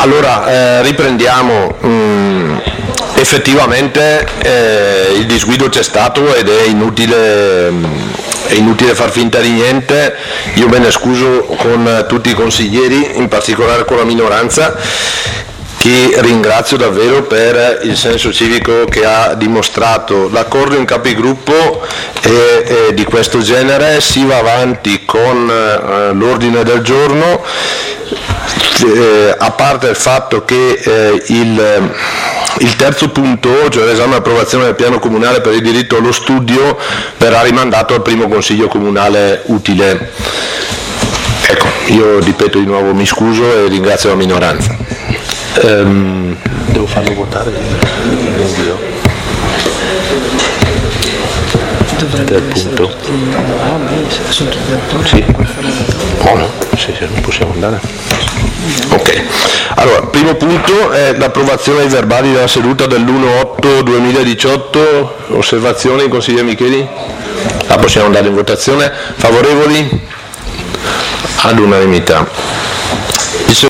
Allora, riprendiamo. Effettivamente il disguido c'è stato ed è inutile far finta di niente. Io me ne scuso con tutti i consiglieri, in particolare con la minoranza, che ringrazio davvero per il senso civico che ha dimostrato. L'accordo in capigruppo è di questo genere, si va avanti con l'ordine del giorno, a parte il fatto che il terzo punto, cioè l'esame e approvazione del piano comunale per il diritto allo studio, verrà rimandato al primo consiglio comunale utile. Ecco, io ripeto di nuovo, mi scuso e ringrazio la minoranza. Devo farlo votare del punto. Sì. No, sì, non possiamo andare. Ok, allora, primo punto è l'approvazione dei verbali della seduta dell'1/8/2018. Osservazioni, consigliere Micheli? La possiamo andare in votazione. Favorevoli? All'unanimità.